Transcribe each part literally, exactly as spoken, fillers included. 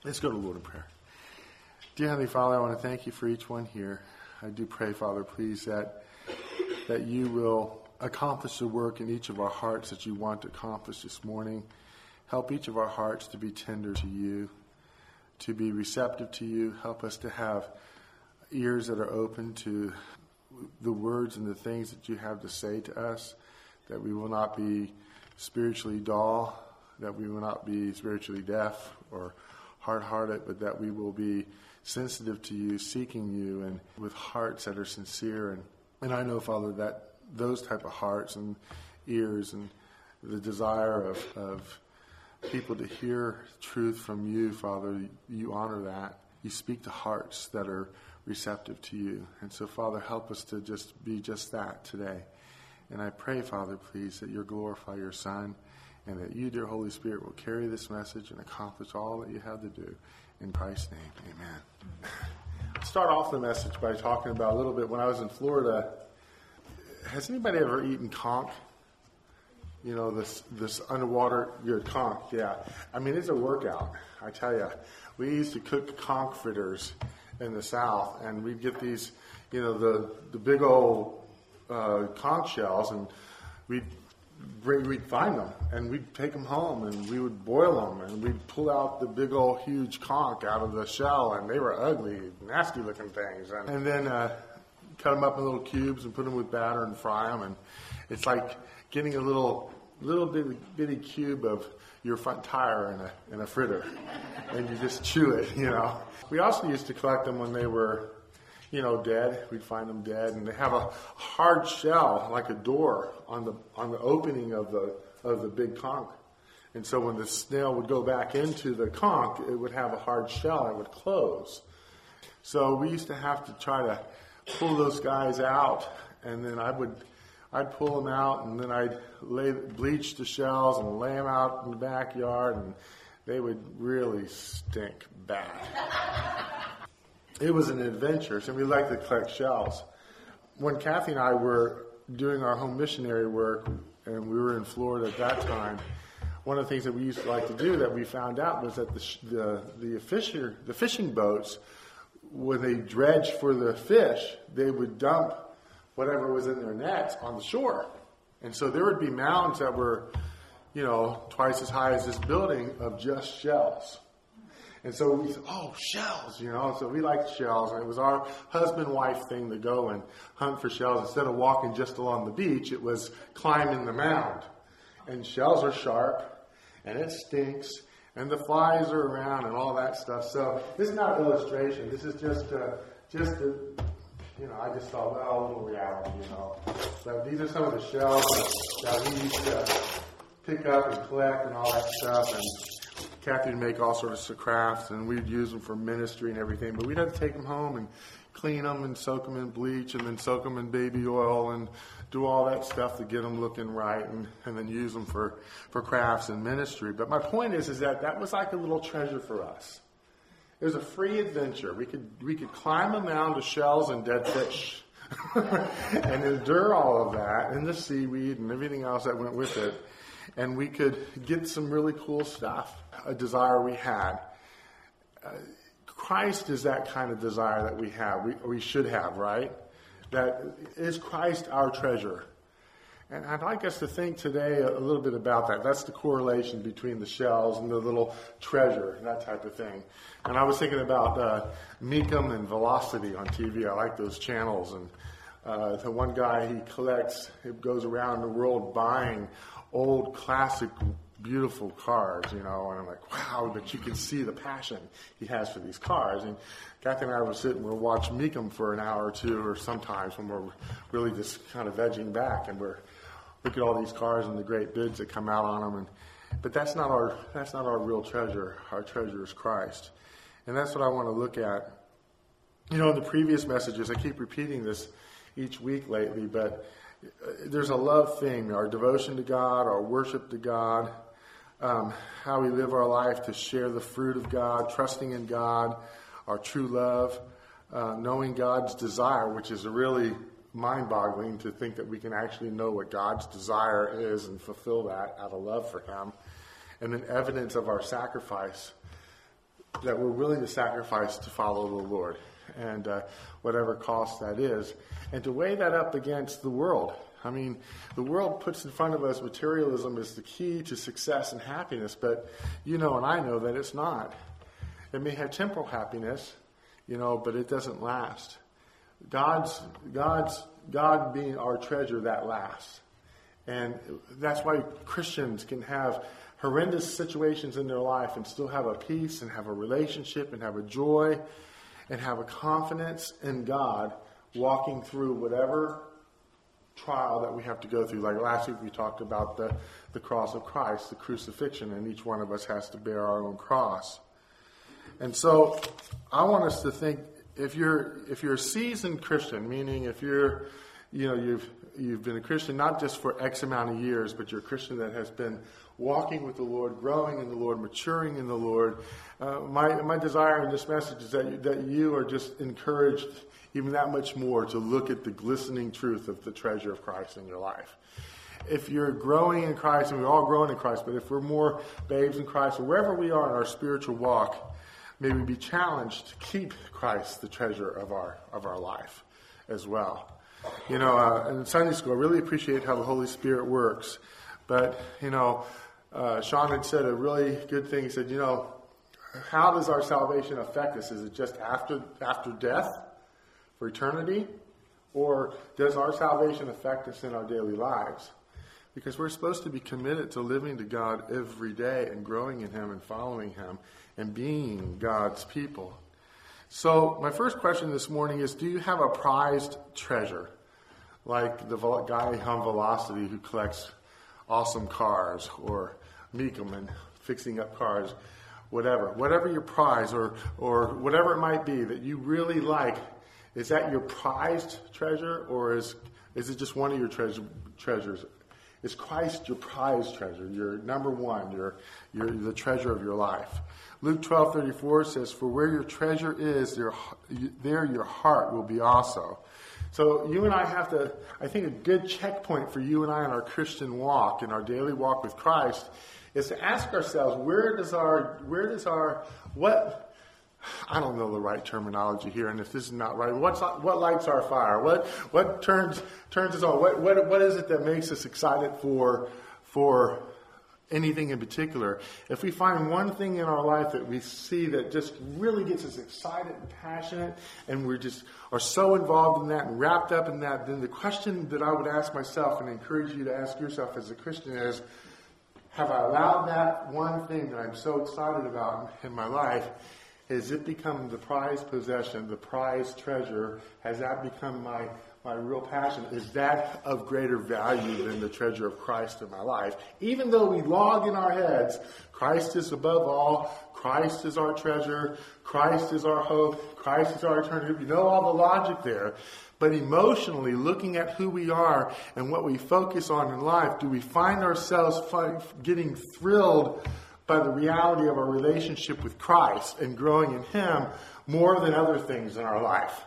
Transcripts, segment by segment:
Let's go to the Lord in prayer. Dear Heavenly Father, I want to thank you for each one here. I do pray, Father, please, that that you will accomplish the work in each of our hearts that you want to accomplish this morning. Help each of our hearts to be tender to you, to be receptive to you. Help us to have ears that are open to the words and the things that you have to say to us, that we will not be spiritually dull, that we will not be spiritually deaf or hard-hearted, but that we will be sensitive to you, seeking you, and with hearts that are sincere. And, and I know, Father, that those type of hearts and ears and the desire of, of people to hear truth from you, Father, you honor that. You speak to hearts that are receptive to you. And so, Father, help us to just be just that today. And I pray, Father, please, that you'll glorify your Son, and that you, dear Holy Spirit, will carry this message and accomplish all that you have to do. In Christ's name, amen. I'll start off the message by talking about a little bit. When I was in Florida, has anybody ever eaten conch? You know, this this underwater good conch, yeah. I mean, it's a workout, I tell you. We used to cook conch fritters in the South, and we'd get these, you know, the, the big old uh, conch shells, and we'd Bring, we'd find them, and we'd take them home, and we would boil them, and we'd pull out the big old huge conch out of the shell, and they were ugly, nasty-looking things. And, and then uh, cut them up in little cubes and put them with batter and fry them, and it's like getting a little little bitty, bitty cube of your front tire in a in a fritter, and you just chew it, you know. We also used to collect them when they were, you know, dead. We'd find them dead, and they have a hard shell like a door on the on the opening of the of the big conch. And so when the snail would go back into the conch, it would have a hard shell and it would close. So we used to have to try to pull those guys out, and then I would I'd pull them out, and then I'd lay bleach the shells and lay them out in the backyard, and they would really stink bad. It was an adventure, so we liked to collect shells. When Kathy and I were doing our home missionary work, and we were in Florida at that time, one of the things that we used to like to do that we found out was that the the the, fisher, the fishing boats, when they dredged for the fish, they would dump whatever was in their nets on the shore. And so there would be mounds that were, you know, twice as high as this building of just shells. And so we said, oh, shells, you know. So we liked shells. And it was our husband-wife thing to go and hunt for shells. Instead of walking just along the beach, it was climbing the mound. And shells are sharp, and it stinks, and the flies are around and all that stuff. So this is not an illustration. This is just, uh, just a, you know, I just thought, well, a little reality, you know. But these are some of the shells that we used to pick up and collect and all that stuff. And Kathy would make all sorts of crafts, and we'd use them for ministry and everything. But we'd have to take them home and clean them and soak them in bleach and then soak them in baby oil and do all that stuff to get them looking right, and, and then use them for, for crafts and ministry. But my point is, is that that was like a little treasure for us. It was a free adventure. We could we could climb a mound of shells and dead fish and endure all of that, and the seaweed and everything else that went with it. And we could get some really cool stuff, a desire we had. Uh, Christ is that kind of desire that we have, we, we should have, right? That is Christ our treasure. And I'd like us to think today a little bit about that. That's the correlation between the shells and the little treasure, that type of thing. And I was thinking about uh, Meekum and Velocity on T V. I like those channels. And uh, the one guy, he collects, he goes around the world buying old, classic, beautiful cars, you know, and I'm like, wow, but you can see the passion he has for these cars. And Kathy and I would sit and we'll watch Meekum for an hour or two, or sometimes when we're really just kind of vegging back, and we're look at all these cars and the great bids that come out on them. And but that's not our that's not our real treasure. Our treasure is Christ, and that's what I want to look at. You know, in the previous messages, I keep repeating this each week lately, but there's a love thing, our devotion to God, our worship to God, um, how we live our life to share the fruit of God, trusting in God, our true love, uh, knowing God's desire, which is really mind-boggling to think that we can actually know what God's desire is and fulfill that out of love for Him, and then evidence of our sacrifice that we're willing to sacrifice to follow the Lord, and uh, whatever cost that is, and to weigh that up against the world. I mean, the world puts in front of us materialism as the key to success and happiness, but you know and I know that it's not. It may have temporal happiness, you know, but it doesn't last. God's God's God being our treasure, that lasts. And that's why Christians can have horrendous situations in their life and still have a peace and have a relationship and have a joy and have a confidence in God walking through whatever trial that we have to go through. Like last week we talked about the, the cross of Christ, the crucifixion, and each one of us has to bear our own cross. And so I want us to think, if you're if you're a seasoned Christian, meaning if you're, you know, you've you've been a Christian not just for X amount of years, but you're a Christian that has been walking with the Lord, growing in the Lord, maturing in the Lord. Uh, my my desire in this message is that you, that you are just encouraged even that much more to look at the glistening truth of the treasure of Christ in your life. If you're growing in Christ, and we're all growing in Christ, but if we're more babes in Christ, or wherever we are in our spiritual walk, may we be challenged to keep Christ the treasure of our of our life as well. You know, uh, in Sunday school, I really appreciate how the Holy Spirit works. But, you know, uh, Sean had said a really good thing. He said, you know, how does our salvation affect us? Is it just after after death for eternity? Or does our salvation affect us in our daily lives? Because we're supposed to be committed to living to God every day and growing in Him and following Him and being God's people. So my first question this morning is, do you have a prized treasure? Like the guy on Velocity who collects awesome cars, or Meekum fixing up cars, whatever. Whatever your prize or or whatever it might be that you really like, is that your prized treasure, or is is it just one of your treasure, treasures? Is Christ your prized treasure, your number one, your, your the treasure of your life? Luke twelve thirty-four says, "For where your treasure is, there, there your heart will be also." So you and I have to, I think a good checkpoint for you and I in our Christian walk, in our daily walk with Christ, is to ask ourselves, where does our, where does our, what, I don't know the right terminology here, and if this is not right, what's, what lights our fire? What what turns turns us on? What what what is it that makes us excited for for anything in particular? If we find one thing in our life that we see that just really gets us excited and passionate, and we just are so involved in that and wrapped up in that, then the question that I would ask myself and encourage you to ask yourself as a Christian is, have I allowed that one thing that I'm so excited about in my life, has it become the prized possession, the prized treasure? Has that become my, my real passion? Is that of greater value than the treasure of Christ in my life? Even though we log in our heads, Christ is above all, Christ is our treasure, Christ is our hope, Christ is our eternity. We know all the logic there. But emotionally, looking at who we are and what we focus on in life, do we find ourselves find, getting thrilled by the reality of our relationship with Christ and growing in Him more than other things in our life?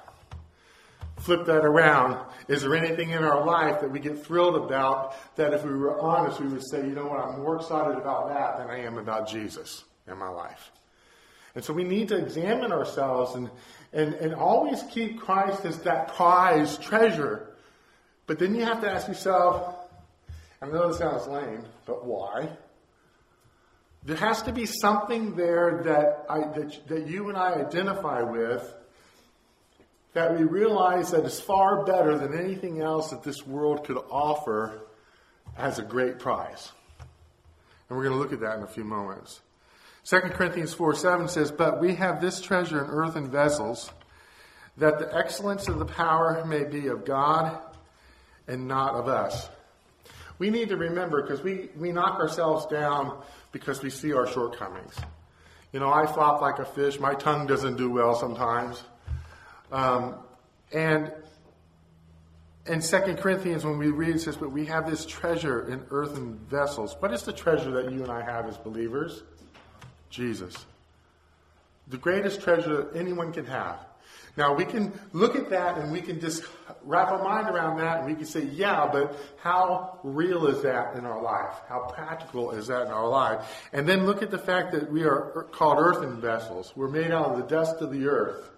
Flip that around. Is there anything in our life that we get thrilled about that if we were honest, we would say, you know what, I'm more excited about that than I am about Jesus in my life? And so we need to examine ourselves and, and, and always keep Christ as that prized treasure. But then you have to ask yourself, I know this sounds lame, but why? There has to be something there that I that, that you and I identify with, that we realize that is far better than anything else that this world could offer as a great prize. And we're going to look at that in a few moments. Second Corinthians four seven says, "But we have this treasure in earthen vessels, that the excellence of the power may be of God and not of us." We need to remember, because we, we knock ourselves down because we see our shortcomings. You know, I flop like a fish. My tongue doesn't do well sometimes. Um, and in Second Corinthians, when we read, it says, "But we have this treasure in earthen vessels." What is the treasure that you and I have as believers? Jesus. the greatest treasure that anyone can have. Now, we can look at that and we can just wrap our mind around that and we can say, yeah, but how real is that in our life? How practical is that in our life? And then look at the fact that we are called earthen vessels. We're made out of the dust of the earth.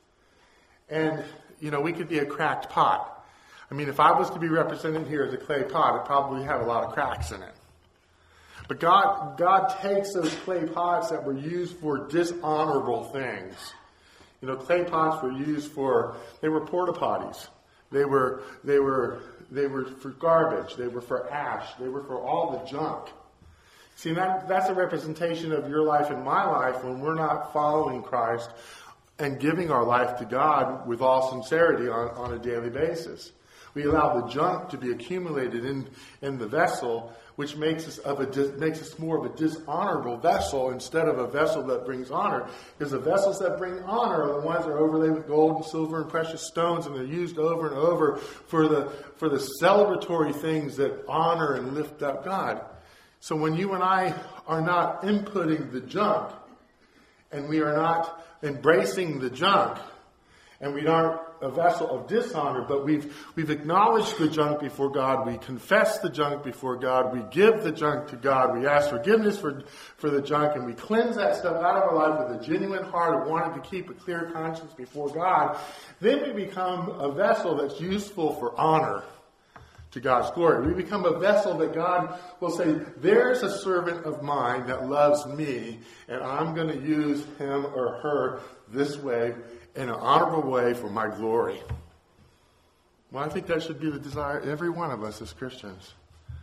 And, you know, we could be a cracked pot. I mean, if I was to be represented here as a clay pot, it'd probably have a lot of cracks in it. But God, God takes those clay pots that were used for dishonorable things. You know, clay pots were used for, they were porta potties. They were, they were, they were for garbage. They were for ash. They were for all the junk. See, that, that's a representation of your life and my life when we're not following Christ and giving our life to God with all sincerity on, on a daily basis. We allow the junk to be accumulated in, in the vessel, which makes us of a makes us more of a dishonorable vessel instead of a vessel that brings honor. Because the vessels that bring honor are the ones that are overlaid with gold and silver and precious stones, and they're used over and over for the for the celebratory things that honor and lift up God. So when you and I are not inputting the junk, and we are not embracing the junk, and we aren't a vessel of dishonor, but we've we've acknowledged the junk before God. We confess the junk before God. We give the junk to God. We ask forgiveness for, for the junk, and we cleanse that stuff out of our life with a genuine heart of wanting to keep a clear conscience before God. Then we become a vessel that's useful for honor to God's glory. We become a vessel that God will say, there's a servant of mine that loves me, and I'm going to use him or her this way, in an honorable way for my glory. Well, I think that should be the desire of every one of us as Christians.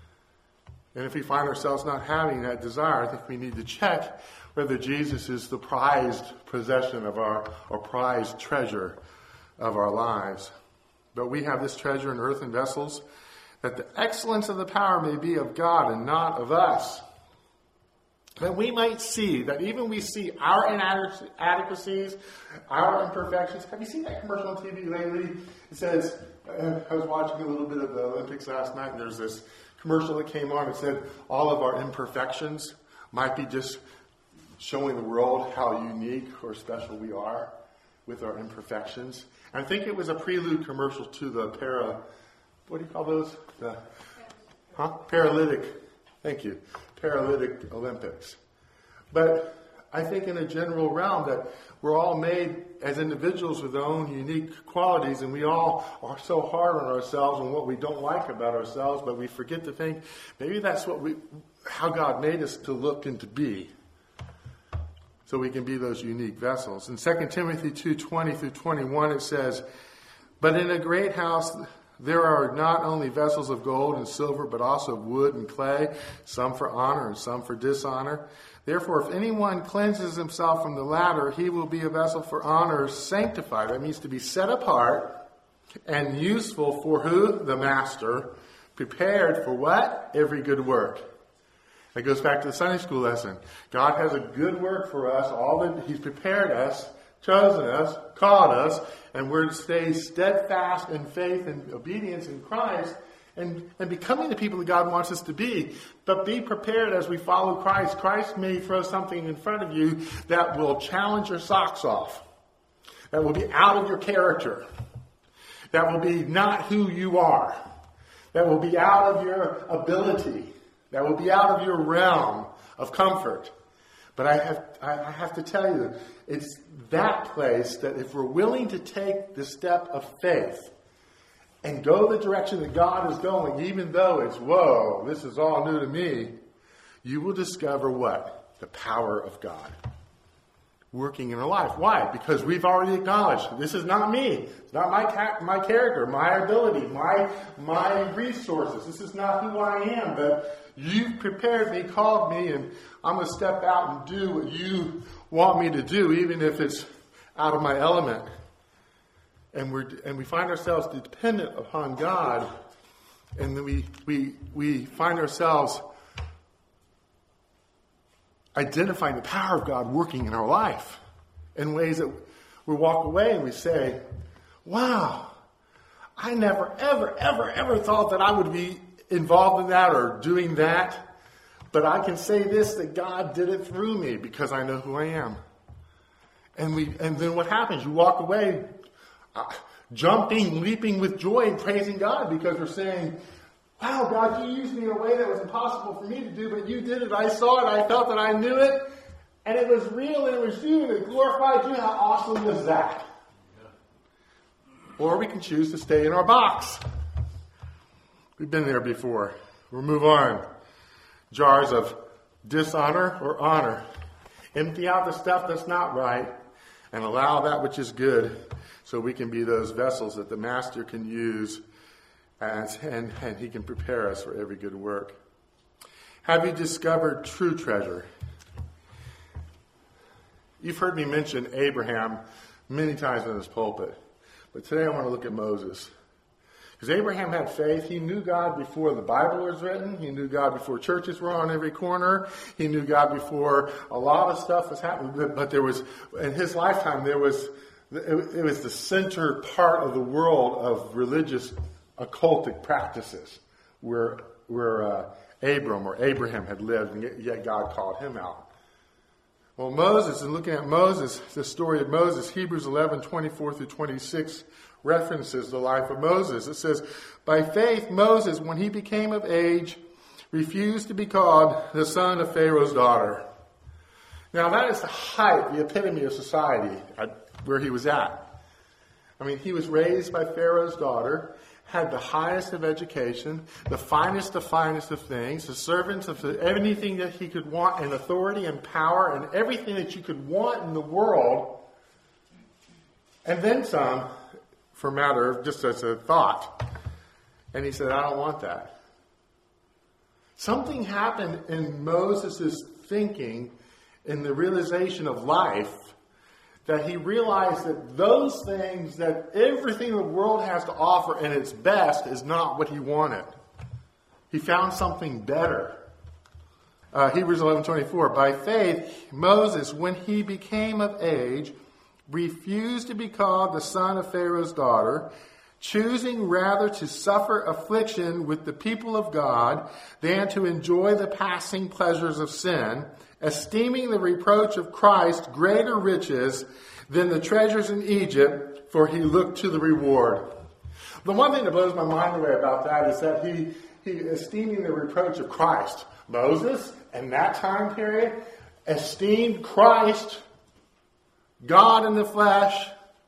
And if we find ourselves not having that desire, I think we need to check whether Jesus is the prized possession of our, or prized treasure of our lives. But we have this treasure in earthen vessels, that the excellence of the power may be of God and not of us. That we might see, that even we see our inadequacies, our imperfections. Have you seen that commercial on T V lately? It says, uh, I was watching a little bit of the Olympics last night, and there's this commercial that came on and said all of our imperfections might be just showing the world how unique or special we are with our imperfections. And I think it was a prelude commercial to the para, what do you call those? The, huh? Paralytic. Thank you. Paralytic Olympics. But I think in a general realm that we're all made as individuals with our own unique qualities, and we all are so hard on ourselves and what we don't like about ourselves, but we forget to think maybe that's what we, how God made us to look and to be, so we can be those unique vessels. In Second Timothy two twenty through twenty-one it says, but in a great house there are not only vessels of gold and silver, but also of wood and clay, some for honor and some for dishonor. Therefore, if anyone cleanses himself from the latter, he will be a vessel for honor, sanctified. That means to be set apart and useful for who? The master. Prepared for what? Every good work. That goes back to the Sunday school lesson. God has a good work for us. All that He's prepared us, chosen us, called us, and we're to stay steadfast in faith and obedience in Christ and, and becoming the people that God wants us to be. But be prepared as we follow Christ. Christ may throw something in front of you that will challenge your socks off, that will be out of your character, that will be not who you are, that will be out of your ability, that will be out of your realm of comfort. But I have, I have to tell you, it's that place that if we're willing to take the step of faith and go the direction that God is going, even though it's, whoa, this is all new to me, you will discover what? The power of God working in our life. Why? Because we've already acknowledged, this is not me. It's not my ca- my character, my ability, my my resources. This is not who I am, but you've prepared me, called me, and I'm going to step out and do what you want me to do, even if it's out of my element. And we and we find ourselves dependent upon God, and then we we we find ourselves identifying the power of God working in our life in ways that we walk away and we say, wow, I never, ever, ever, ever thought that I would be involved in that or doing that. But I can say this, that God did it through me because I know who I am. And we, and then what happens? You walk away uh, jumping, leaping with joy and praising God because we're saying, wow, God, you used me in a way that was impossible for me to do, but you did it. I saw it. I felt it. I knew it. And it was real and it was you and it glorified you. How awesome was that? Or we can choose to stay in our box. We've been there before. We'll move on. Jars of dishonor or honor. Empty out the stuff that's not right and allow that which is good so we can be those vessels that the Master can use as, and, and he can prepare us for every good work. Have you discovered true treasure? You've heard me mention Abraham many times in this pulpit, but today I want to look at Moses. Because Abraham had faith. He knew God before the Bible was written. He knew God before churches were on every corner. He knew God before a lot of stuff was happening. But there was, in his lifetime, there was, it was the center part of the world of religious occultic practices where, where uh, Abram or Abraham had lived, and yet God called him out. Well, Moses, and looking at Moses, the story of Moses, Hebrews eleven, twenty-four through twenty-six, references the life of Moses. It says, by faith, Moses, when he became of age, refused to be called the son of Pharaoh's daughter. Now, that is the height, the epitome of society at where he was at. I mean, he was raised by Pharaoh's daughter, had the highest of education, the finest of finest of things, the servants of anything that he could want, and authority and power and everything that you could want in the world, and then some, for matter of just as a thought. And he said, I don't want that. Something happened in Moses' thinking, in the realization of life, that he realized that those things, that everything the world has to offer and its best is not what he wanted. He found something better. Uh, Hebrews eleven twenty-four, by faith, Moses, when he became of age, refused to be called the son of Pharaoh's daughter, choosing rather to suffer affliction with the people of God than to enjoy the passing pleasures of sin, esteeming the reproach of Christ greater riches than the treasures in Egypt, for he looked to the reward. The one thing that blows my mind away about that is that he, he esteeming the reproach of Christ. Moses, in that time period, esteemed Christ, God in the flesh,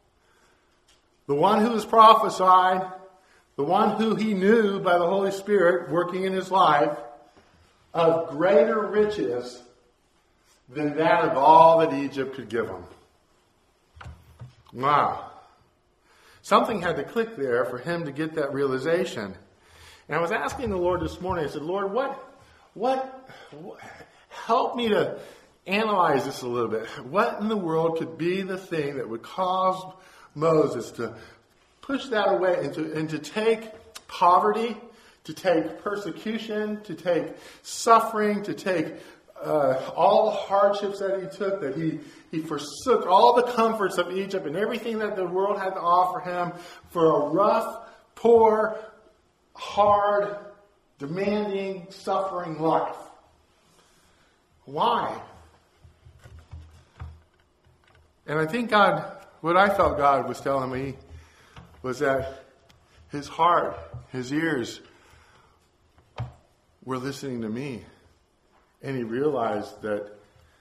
the one who was prophesied, the one who he knew by the Holy Spirit working in his life, of greater riches than that of all that Egypt could give him. Wow. Something had to click there for him to get that realization. And I was asking the Lord this morning, I said, Lord, what, what, what help me to analyze this a little bit. What in the world could be the thing that would cause Moses to push that away and to, and to take poverty, to take persecution, to take suffering, to take uh, all the hardships that he took, that he, he forsook all the comforts of Egypt and everything that the world had to offer him for a rough, poor, hard, demanding, suffering life. Why? And I think God, what I felt God was telling me was that his heart, his ears were listening to me. And he realized that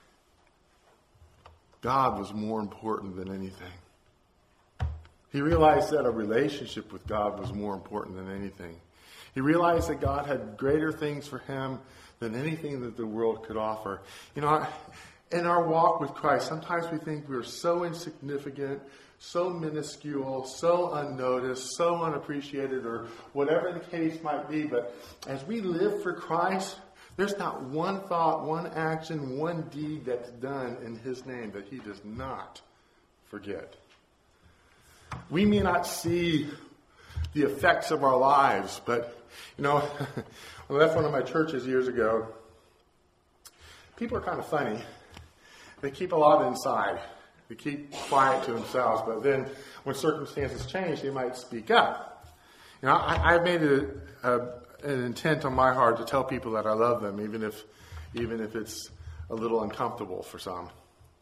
God was more important than anything. He realized that a relationship with God was more important than anything. He realized that God had greater things for him than anything that the world could offer. You know, in our walk with Christ, sometimes we think we're so insignificant, so minuscule, so unnoticed, so unappreciated, or whatever the case might be. But as we live for Christ, there's not one thought, one action, one deed that's done in his name that he does not forget. We may not see the effects of our lives, but, you know, when I left one of my churches years ago, people are kind of funny. They keep a lot inside. They keep quiet to themselves, but then when circumstances change, they might speak up. You know, I, I've made it a, an intent on my heart to tell people that I love them, even if, even if it's a little uncomfortable for some.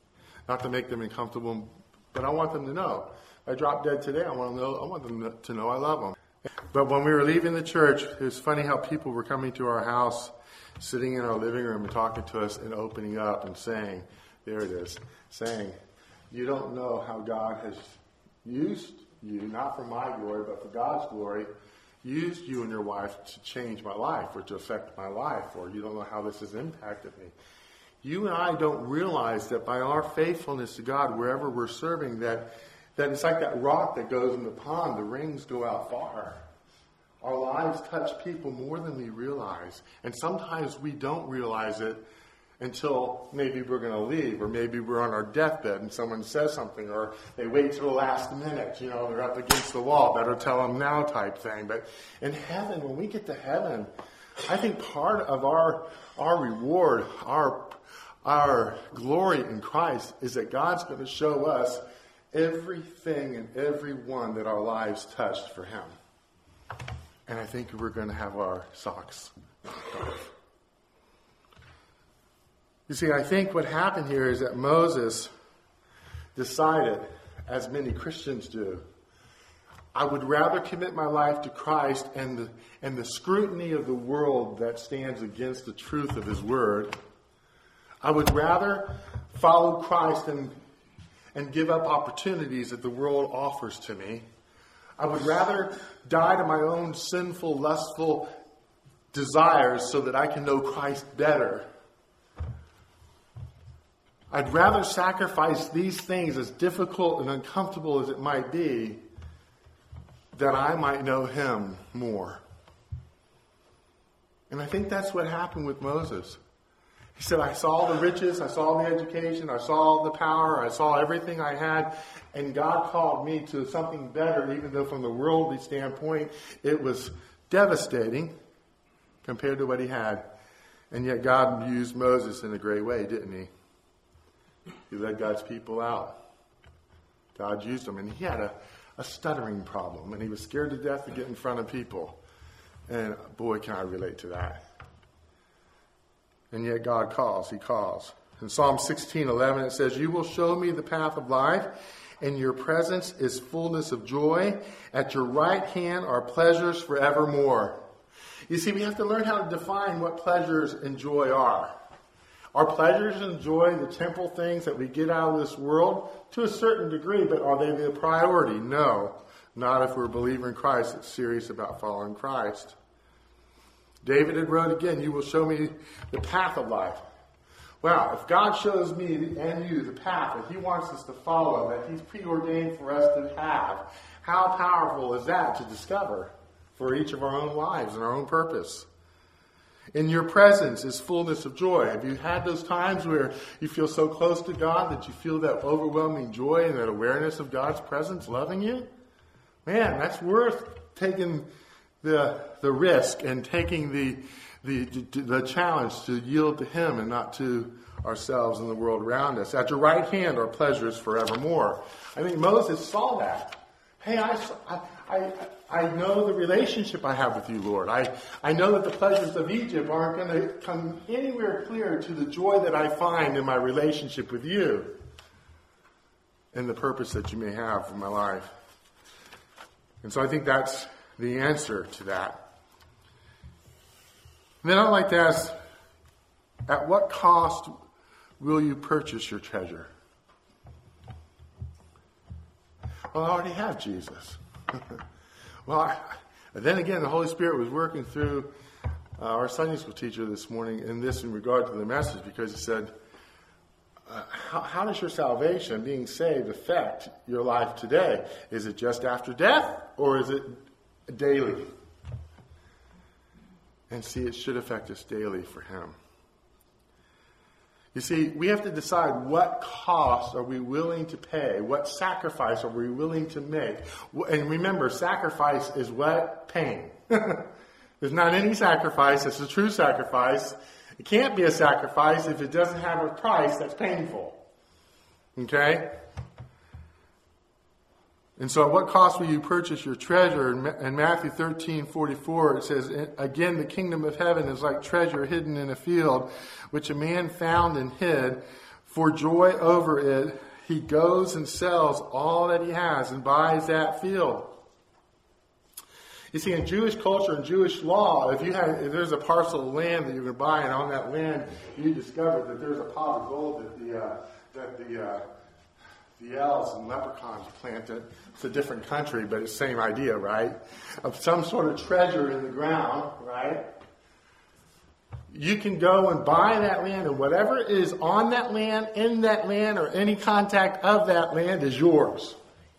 not to make them uncomfortable, but I want them to know. If I drop dead today, I want them to know, I want them to know I love them. But when we were leaving the church, it was funny how people were coming to our house, sitting in our living room and talking to us and opening up and saying, there it is, saying, you don't know how God has used you, not for my glory, but for God's glory, used you and your wife to change my life or to affect my life, or you don't know how this has impacted me. You and I don't realize that by our faithfulness to God, wherever we're serving, that, that it's like that rock that goes in the pond, the rings go out far. Our lives touch people more than we realize. And sometimes we don't realize it until maybe we're going to leave, or maybe we're on our deathbed and someone says something, or they wait till the last minute, you know, they're up against the wall, better tell them now type thing. But in heaven, when we get to heaven, I think part of our our reward, our our glory in Christ is that God's going to show us everything and everyone that our lives touched for Him. And I think we're going to have our socks off. You see, I think what happened here is that Moses decided, as many Christians do, I would rather commit my life to Christ and the, and the scrutiny of the world that stands against the truth of His Word. I would rather follow Christ and, and give up opportunities that the world offers to me. I would rather die to my own sinful, lustful desires so that I can know Christ better. I'd rather sacrifice these things, as difficult and uncomfortable as it might be, that I might know Him more. And I think that's what happened with Moses. He said, I saw the riches, I saw the education, I saw the power, I saw everything I had, and God called me to something better, even though from the worldly standpoint it was devastating compared to what he had. And yet God used Moses in a great way, didn't He? He led God's people out. God used him, and he had a, a stuttering problem, and he was scared to death to get in front of people. And boy, can I relate to that. And yet God calls, He calls. In Psalm sixteen eleven it says, you will show me the path of life. In your presence is fullness of joy. At your right hand are pleasures forevermore. You see, we have to learn how to define what pleasures and joy are. Are pleasures and joy the temporal things that we get out of this world? To a certain degree, but are they the priority? No, not if we're a believer in Christ that's serious about following Christ. David had wrote again, you will show me the path of life. Well, if God shows me and you the path that He wants us to follow, that He's preordained for us to have, how powerful is that to discover for each of our own lives and our own purpose? In your presence is fullness of joy. Have you had those times where you feel so close to God that you feel that overwhelming joy and that awareness of God's presence loving you? Man, that's worth taking the the risk and taking the the the challenge to yield to Him and not to ourselves and the world around us. At your right hand are pleasures forevermore. I think Moses saw that. Hey, I, I, I, I know the relationship I have with you, Lord. I, I know that the pleasures of Egypt aren't going to come anywhere clear to the joy that I find in my relationship with you and the purpose that you may have for my life. And so I think that's the answer to that. And then I'd like to ask, at what cost will you purchase your treasure? Well, I already have Jesus. well, I, then again, the Holy Spirit was working through uh, our Sunday school teacher this morning in this in regard to the message, because he said, uh, how, how does your salvation, being saved, affect your life today? Is it just after death, or is it daily? And see, it should affect us daily for Him. You see, we have to decide what cost are we willing to pay, what sacrifice are we willing to make. And remember, sacrifice is what? Pain. There's not any sacrifice that's a true sacrifice. It can't be a sacrifice if it doesn't have a price that's painful. Okay? And so at what cost will you purchase your treasure? In Matthew thirteen forty-four, it says, again, the kingdom of heaven is like treasure hidden in a field, which a man found and hid. For joy over it, he goes and sells all that he has and buys that field. You see, in Jewish culture and Jewish law, if you had, if there's a parcel of land that you're going to buy, and on that land you discover that there's a pot of gold that the uh, that the uh, the elves and leprechauns planted. It's a different country, but it's the same idea, right? Of some sort of treasure in the ground, right? You can go and buy that land, and whatever is on that land, in that land, or any contact of that land is yours.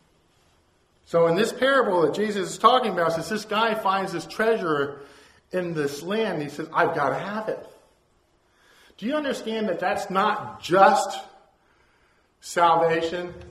So in this parable that Jesus is talking about, says this guy finds this treasure in this land, and he says, I've got to have it. Do you understand that that's not just salvation?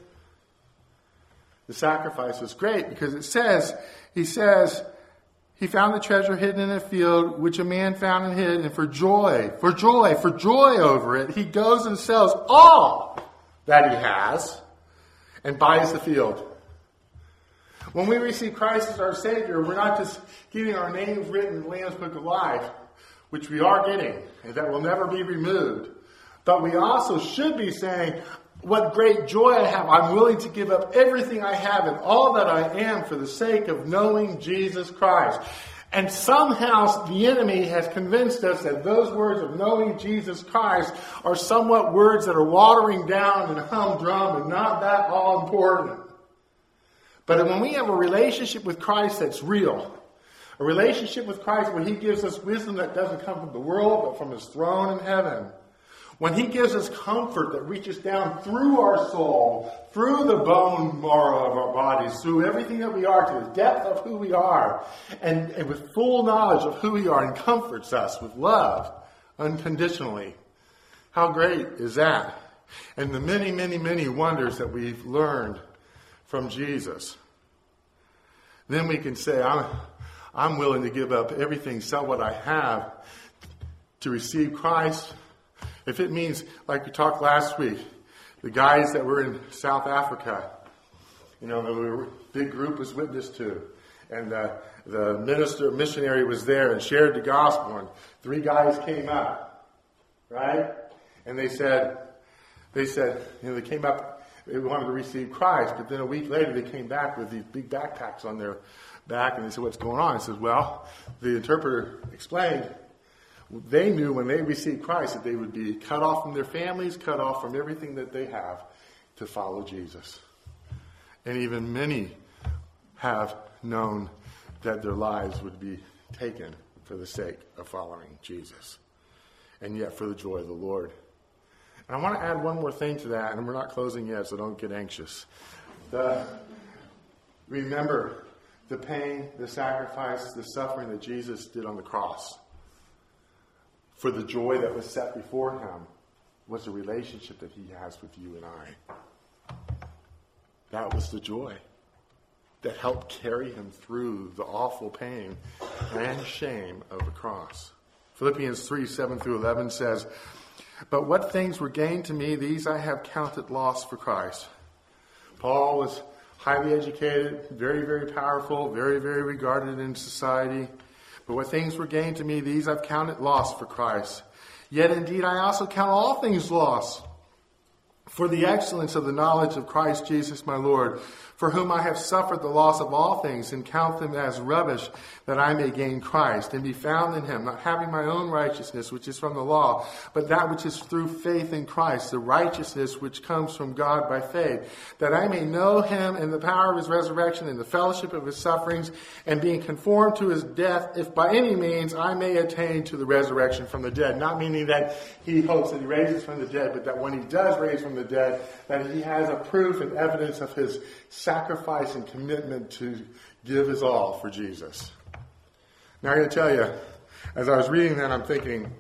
The sacrifice was great because it says, he says, he found the treasure hidden in a field, which a man found and hid, and for joy, for joy, for joy over it, he goes and sells all that he has and buys the field. When we receive Christ as our Savior, we're not just getting our names written in the Lamb's Book of Life, which we are getting, and that will never be removed. But we also should be saying, what great joy I have. I'm willing to give up everything I have and all that I am for the sake of knowing Jesus Christ. And somehow the enemy has convinced us that those words of knowing Jesus Christ are somewhat words that are watering down and humdrum and not that all important. But when we have a relationship with Christ that's real, a relationship with Christ where he gives us wisdom that doesn't come from the world but from his throne in heaven, when he gives us comfort that reaches down through our soul, through the bone marrow of our bodies, through everything that we are, to the depth of who we are, and, and with full knowledge of who we are, and comforts us with love unconditionally. How great is that? And the many, many, many wonders that we've learned from Jesus. Then we can say, I'm, I'm willing to give up everything, sell what I have to receive Christ. If it means, like we talked last week, the guys that were in South Africa, you know, the big group was witnessed to. And uh, the minister, missionary was there and shared the gospel. And three guys came up, right? And they said, they said, you know, they came up, they wanted to receive Christ. But then a week later, they came back with these big backpacks on their back. And they said, what's going on? He says, well, the interpreter explained, they knew when they received Christ that they would be cut off from their families, cut off from everything that they have to follow Jesus. And even many have known that their lives would be taken for the sake of following Jesus. And yet for the joy of the Lord. And I want to add one more thing to that, and we're not closing yet, so don't get anxious. The, remember the pain, the sacrifice, the suffering that Jesus did on the cross. For the joy that was set before him was the relationship that he has with you and I. That was the joy that helped carry him through the awful pain and shame of the cross. Philippians three, seven through eleven says, but what things were gained to me, these I have counted loss for Christ. Paul was highly educated, very, very powerful, very, very regarded in society. But what things were gained to me, these I've counted loss for Christ. Yet indeed I also count all things loss for the excellence of the knowledge of Christ Jesus my Lord, for whom I have suffered the loss of all things, and count them as rubbish, that I may gain Christ, and be found in him, not having my own righteousness, which is from the law, but that which is through faith in Christ, the righteousness which comes from God by faith, that I may know him in the power of his resurrection, in the fellowship of his sufferings, and being conformed to his death, if by any means I may attain to the resurrection from the dead. Not meaning that he hopes that he raises from the dead, but that when he does raise from the dead, that he has a proof and evidence of his sacrifice and commitment to give his all for Jesus. Now, I'm going to tell you, as I was reading that, I'm thinking,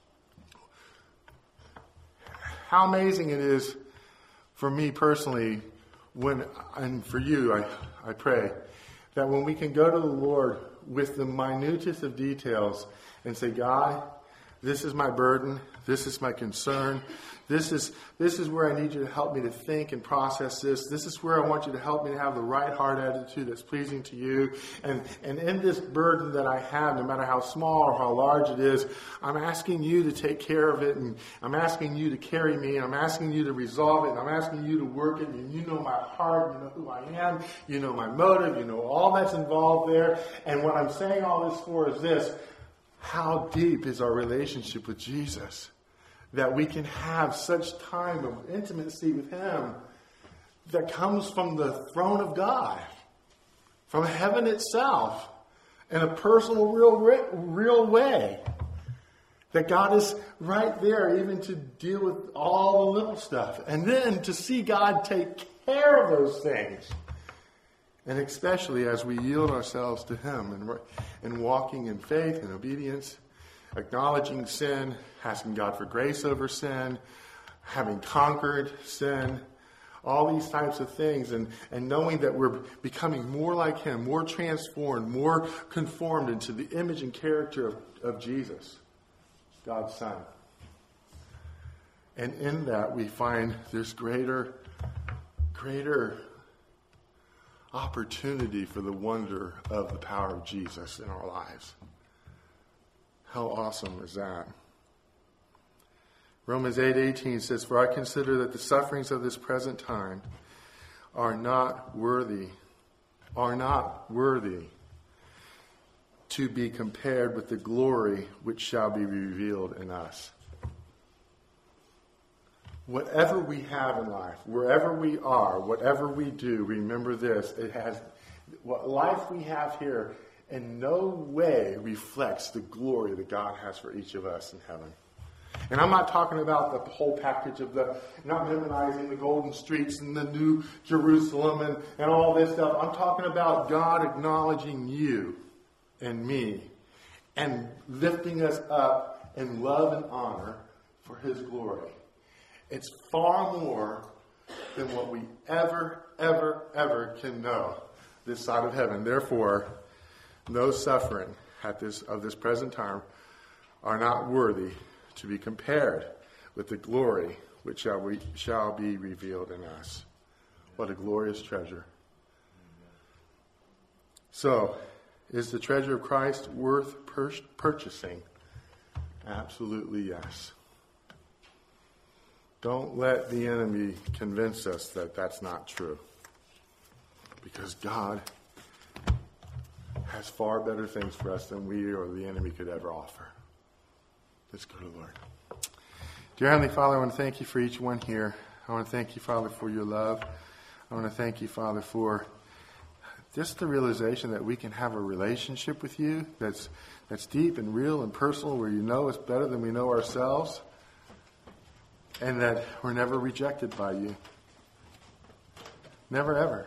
how amazing it is for me personally, when, and for you, I, I pray, that when we can go to the Lord with the minutest of details and say, God, This is my burden. This is my concern. This is this is where I need you to help me to think and process this. This is where I want you to help me to have the right heart attitude that's pleasing to you. And, and in this burden that I have, no matter how small or how large it is, I'm asking you to take care of it. And I'm asking you to carry me. And I'm asking you to resolve it. And I'm asking you to work it. And you know my heart. You know who I am. You know my motive. You know all that's involved there. And what I'm saying all this for is this. How deep is our relationship with Jesus? That we can have such time of intimacy with Him that comes from the throne of God, from heaven itself, in a personal, real, real way. That God is right there even to deal with all the little stuff. And then to see God take care of those things. And especially as we yield ourselves to Him and, and walking in faith and obedience, acknowledging sin, asking God for grace over sin, having conquered sin, all these types of things, and, and knowing that we're becoming more like Him, more transformed, more conformed into the image and character of, of Jesus, God's Son. And in that we find there's greater, greater opportunity for the wonder of the power of Jesus in our lives. How awesome is that? Romans eight eighteen says, "For I consider that the sufferings of this present time are not worthy, are not worthy to be compared with the glory which shall be revealed in us." Whatever we have in life, wherever we are, whatever we do, remember this, it has, what life we have here in no way reflects the glory that God has for each of us in heaven. And I'm not talking about the whole package of the, not minimizing the golden streets and the new Jerusalem and, and all this stuff. I'm talking about God acknowledging you and me and lifting us up in love and honor for His glory. It's far more than what we ever, ever, ever can know this side of heaven. Therefore, no suffering at this of this present time are not worthy to be compared with the glory which shall, we, shall be revealed in us. What a glorious treasure. So, is the treasure of Christ worth pur- purchasing? Absolutely yes. Don't let the enemy convince us that that's not true. Because God has far better things for us than we or the enemy could ever offer. Let's go to the Lord. Dear Heavenly Father, I want to thank you for each one here. I want to thank you, Father, for your love. I want to thank you, Father, for just the realization that we can have a relationship with you that's that's deep and real and personal, where you know us better than we know ourselves, and that we're never rejected by you. Never, ever.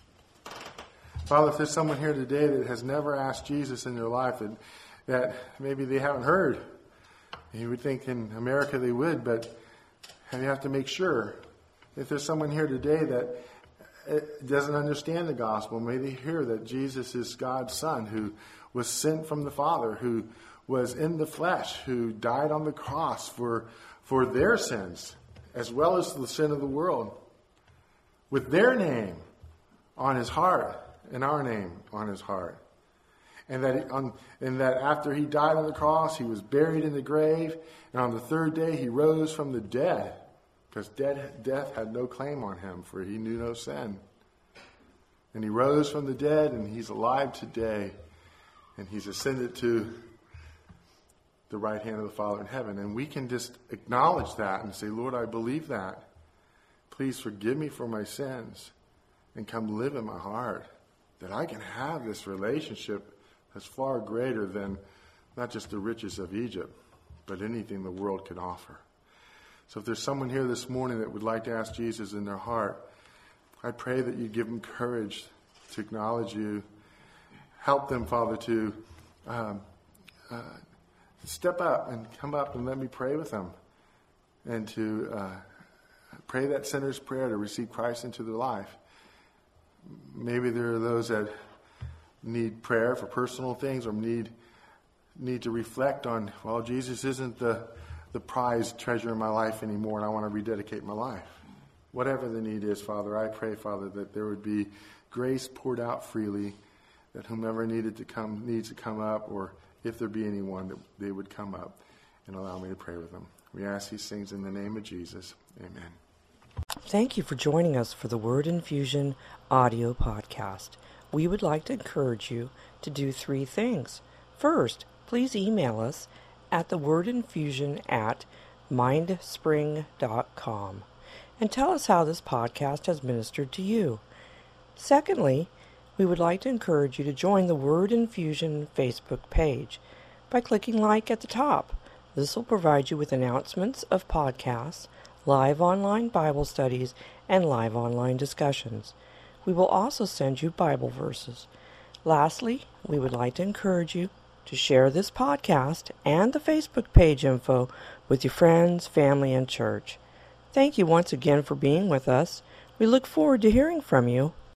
Father, if there's someone here today that has never asked Jesus in their life, that, that maybe they haven't heard, you would think in America they would, but you have to make sure. If there's someone here today that doesn't understand the gospel, may they hear that Jesus is God's Son, who was sent from the Father, who was in the flesh, who died on the cross for, for their sins, as well as the sin of the world, with their name on his heart and our name on his heart. And that, he, on, and that after he died on the cross, he was buried in the grave, and on the third day he rose from the dead, because dead, death had no claim on him, for he knew no sin. And he rose from the dead, and he's alive today, and he's ascended to the right hand of the Father in heaven. And we can just acknowledge that and say, Lord, I believe that. Please forgive me for my sins and come live in my heart, that I can have this relationship that's far greater than not just the riches of Egypt, but anything the world could offer. So if there's someone here this morning that would like to ask Jesus in their heart, I pray that you give them courage to acknowledge you. Help them, Father, to um, uh, step up and come up and let me pray with them, and to uh, pray that sinner's prayer to receive Christ into their life. Maybe there are those that need prayer for personal things, or need need to reflect on, well, Jesus isn't the, the prized treasure in my life anymore, and I want to rededicate my life. Whatever the need is, Father, I pray, Father, that there would be grace poured out freely, that whomever needed to come needs to come up, or if there be anyone, that they would come up and allow me to pray with them. We ask these things in the name of Jesus. Amen. Thank you for joining us for the Word Infusion audio podcast. We would like to encourage you to do three things. First, please email us at thewordinfusion at mindspring dot com and tell us how this podcast has ministered to you. Secondly, we would like to encourage you to join the Word Infusion Facebook page by clicking like at the top. This will provide you with announcements of podcasts, live online Bible studies, and live online discussions. We will also send you Bible verses. Lastly, we would like to encourage you to share this podcast and the Facebook page info with your friends, family, and church. Thank you once again for being with us. We look forward to hearing from you.